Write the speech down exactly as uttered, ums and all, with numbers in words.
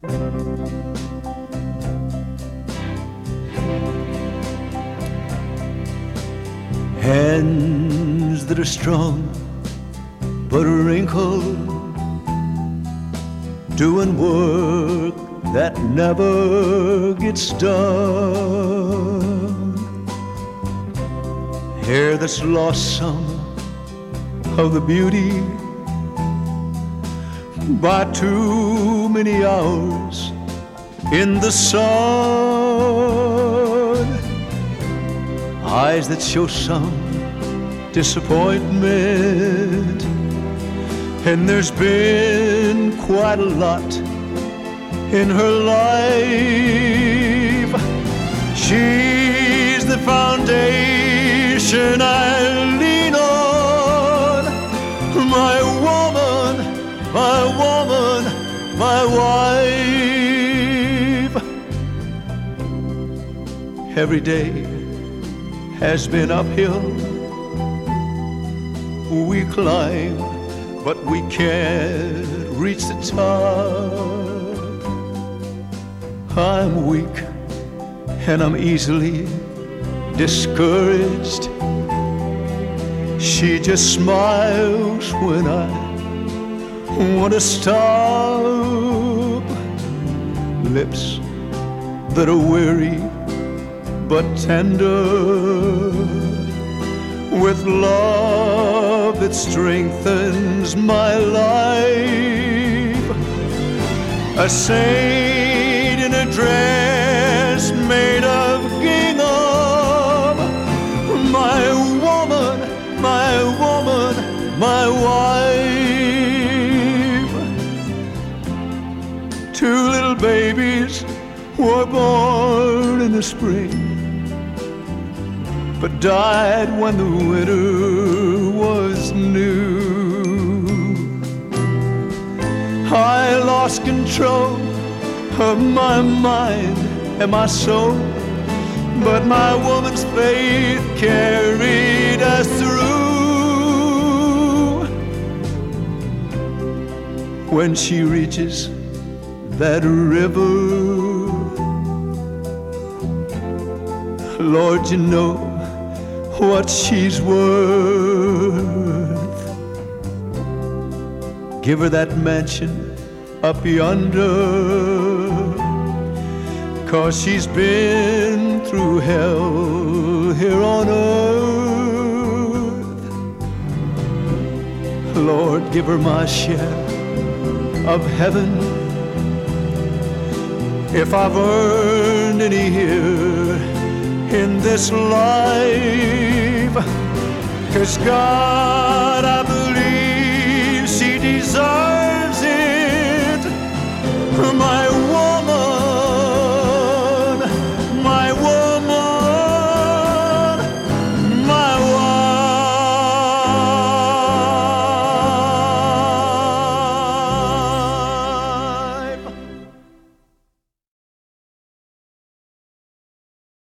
Hands that are strong but wrinkled, doing work that never gets done. Hair that's lost some of the beauty by too many hours in the sun. Eyes that show some disappointment, and there's been quite a lot in her life. She's the foundation I lean on, my woman, my woman, my wife. Every day has been uphill. We climb, but we can't reach the top. I'm weak and I'm easily discouraged. She just smiles when I want to stop. Lips that are weary but tender, with love that strengthens my life. A saint in a dress made of gingham, my woman, my woman, my wife. Two little babies were born in the spring, but died when the winter was new. I lost control of my mind and my soul, but my woman's faith carried us through. When she reaches that river, Lord, you know what she's worth. Give her that mansion up yonder, 'cause she's been through hell here on earth. Lord, give her my share of heaven, if I've earned any here in this life. 'Cause God, I